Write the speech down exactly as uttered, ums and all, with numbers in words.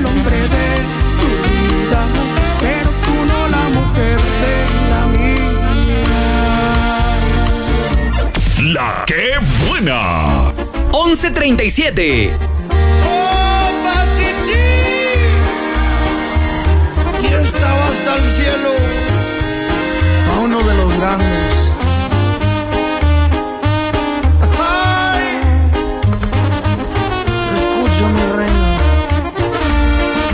el hombre de tu vida, pero tú no la mujer de la mía. La que buena. once treinta y siete.